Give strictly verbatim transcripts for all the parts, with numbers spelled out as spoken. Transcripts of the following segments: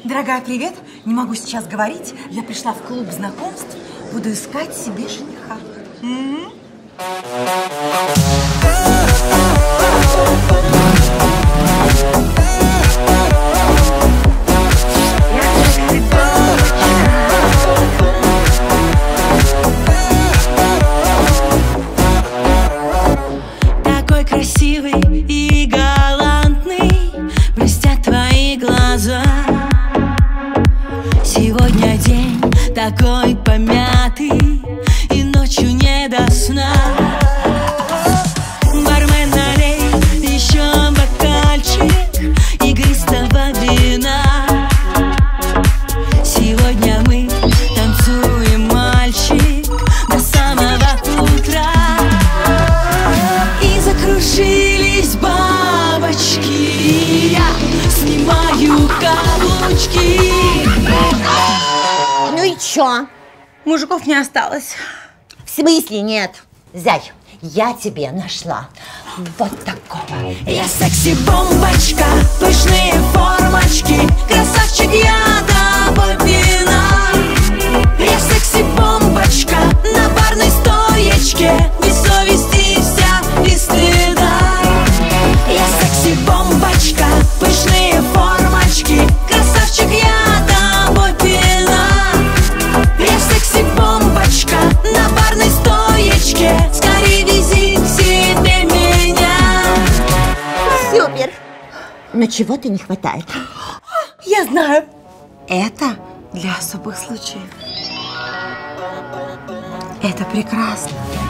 Дорогая, привет. Не могу сейчас говорить. Я пришла в клуб знакомств. Буду искать себе жениха. М-м. Такой красивый и галантный, блестят твои глаза. Сегодня день такой помятый, и ночью не до сна. Бармен, налей еще бокальчик игристого вина. Сегодня мы танцуем, мальчик, до самого утра. И закружились бабочки, я снимаю каблучки. Ну и чё? Мужиков не осталось. В смысле нет? Зай, я тебе нашла вот такого. Я секси-бомбочка, пышные формочки, красавчик, я тобой пьяна. Я секси-бомбочка на барной стоечке, без совести вся, без стыда. Я секси-бомбочка, пышные формочки, красавчик, я тобой пьяна. Я секси-бомбочка на барной стоечке, скорее вези к себе меня. Супер! Но чего-то не хватает. Я знаю. Это для особых случаев. Это прекрасно.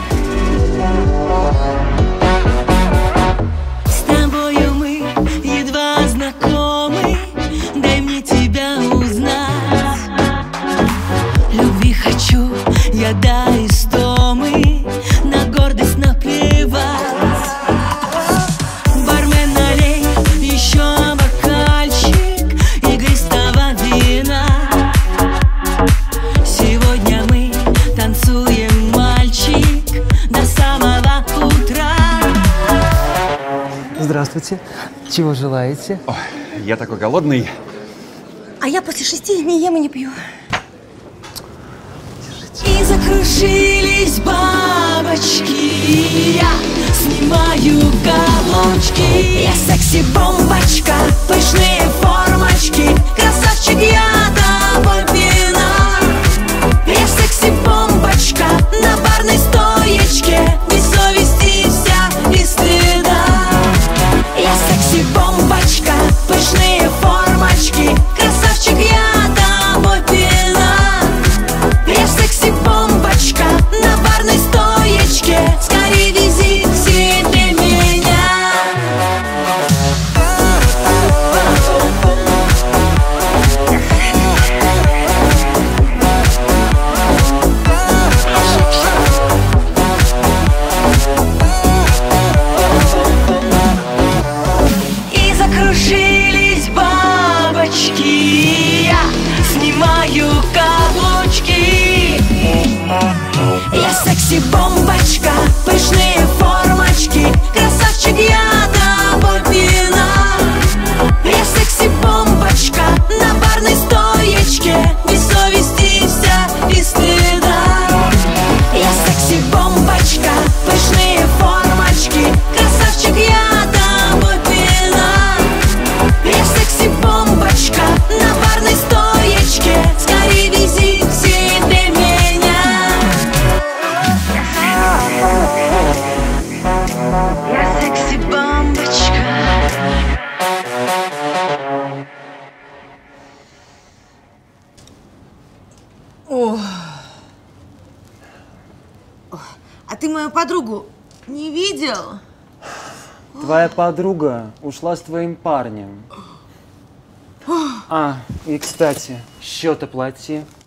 С тобою мы едва знакомы, дай мне тебя узнать. Любви хочу я до истомы, на гордость наплевать. Бармен, налей еще бокальчик игристого вина. Сегодня мы танцуем, мальчик, до самого утра. Здравствуйте. Чего желаете? Ой, я такой голодный. А я после шести не ем и не пью. И закружились бабочки, я снимаю каблучки. Я секси-бомбочка, пышные формочки, красавчик, я тобой пьяна. Я секси-бомбочка на барной стоечке, без совести вся, без стыда. Я секси-бомбочка, пышные формочки, красавчик, я тобой пьяна. Я секси-бомбочка на барной стоечке, скорее вези к себе меня. И закружились бабочки, я снимаю каблучки. Я секси-бомбочка, пышные формочки, красавчик, я тобой пьяна. Я секси-бомбочка на барной стоечке, без совести вся, без стыда. Я секси-бомбочка, пышные формочки, красавчик, я тобой пьяна. Я секси-бомбочка на барной стоечке, скорее вези к себе меня. Я секси-бомбочка. О. А ты мою подругу не видел? Твоя подруга ушла с твоим парнем. А, и кстати, счет оплати.